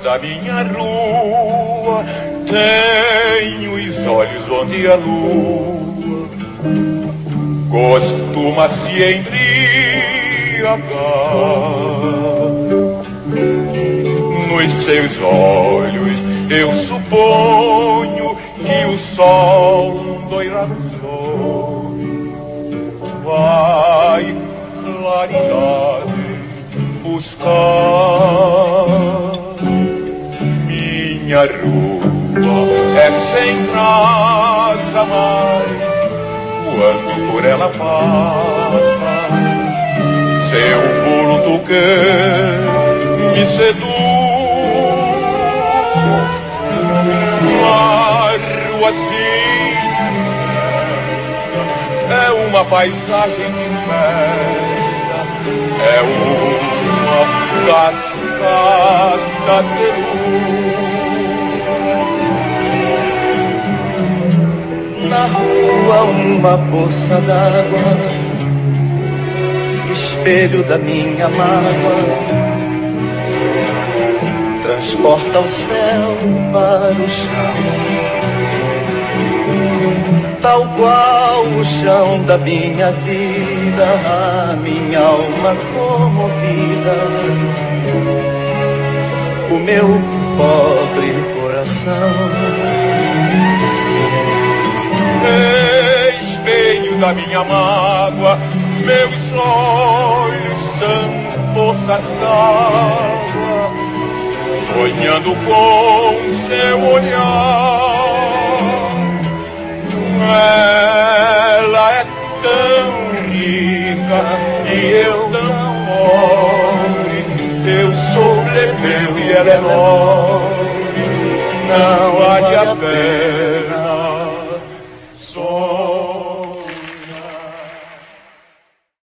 da minha rua tem os olhos onde a lua costuma se embriagar. Nos seus olhos eu suponho que o sol doirá nos olhos. Vai claridade buscar. Minha rua é sem traça mais quando por ela passa seu vulto que me seduz. A ruazinha é uma paisagem de festa, é uma cascata de luz. Na rua uma poça d'água, espelho da minha mágoa, transporta o céu para o chão, tal qual o chão da minha vida, a minha alma comovida, o meu pobre coração. Espelho da minha mágoa, meus olhos são poças d'água, sonhando com seu olhar. Ela é tão rica e eu tão pobre, eu sou plebeu e ela é nobre, não vale a pena